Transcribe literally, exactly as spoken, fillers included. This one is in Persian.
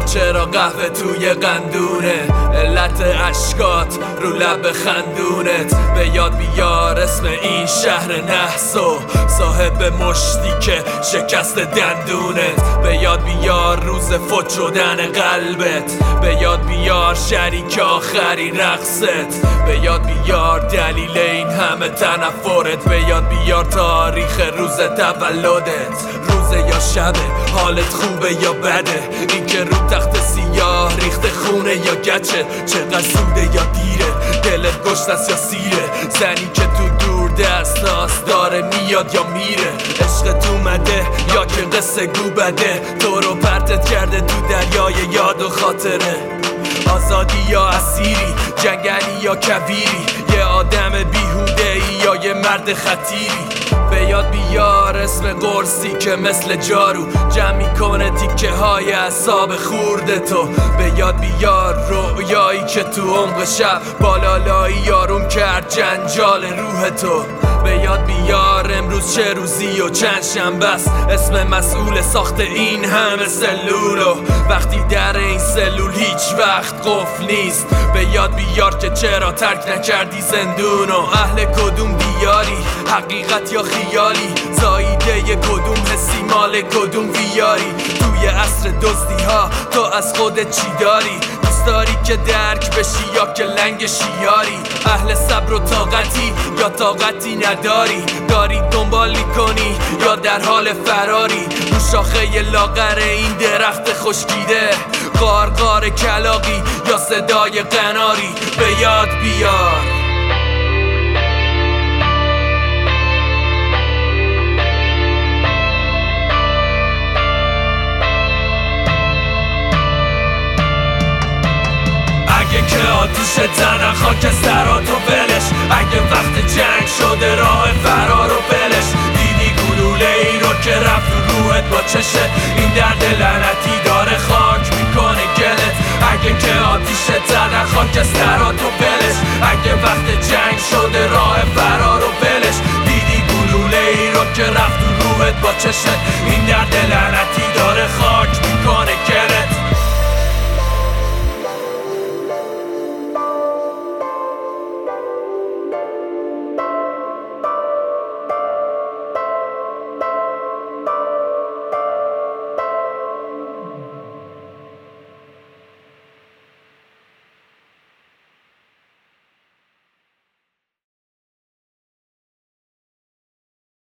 چرا قهوه توی قندونه، علت اشکات رو لب خندونت. به یاد بیار اسم این شهر نحسو، صاحب مشتی که شکست دندونت. به یاد بیار روز فوت شدن قلبت، به یاد بیار شریک آخرین رقصت. به یاد بیار دلیل این همه تنفرت، به یاد بیار تاریخ روز تولدت. روزه یا شبه، حالت خوبه یا بده، این که رو تخت سیاه ریخته خونه یا گچه. چقدر سوده یا دیره، دلت گشت است یا سیره، زنی که تو دور دست هاست داره میاد یا میره. عشقت اومده یا که قصه گو بده، تو رو پرتت کرده تو دریای یاد و خاطره. آزادی یا اسیری، جنگلی یا کویری، یه آدم بیهوده ای یا یه مرد خطیری. به یاد بیار اسم قرصی که مثل جارو جمع میکنه تیکه های اعصاب خورده تو. به یاد بیار رویایی که تو عمق شب بالالایی آروم کرد جنجال روح تو. به یاد بیار امروز چه روزی و چند شنبه است، اسم مسئول ساخت این همه سلولو، وقتی در این سلول هیچ وقت قفل نیست. به یاد بیار که چرا ترک نکردی زندونو، اهل کدوم دیاری، حقیقت یا خیالی، زاییده کدوم حسی مال کدوم ویاری. توی عصر دزدی ها تو از خودت چی داری؟ دوست داری که درک بشی یا که لنگ شیاری؟ اهل صبر و طاقتی یا طاقتی نداری؟ داری دنبال میکنی یا در حال فراری؟ رو شاخه لاغر این درخت خشکیده، قارقار کلاغی یا صدای قناری؟ به یاد بیار اگه که آتیش تنه خاکسترات و ولش، اگه وقت جنگ شده راه فرار و ولش. دیدی گلوله ای رو که رفت رو روحت با چشه، این درد لعنتی داره خاک میکنه گلت. اگه که آتیش تنه خاکسترات و ولش، اگه وقت جنگ شده راه فرار و ولش. دیدی گلوله ای رو که رفت رو روحت با چشه، این درد لعنتی داره خاک میکنه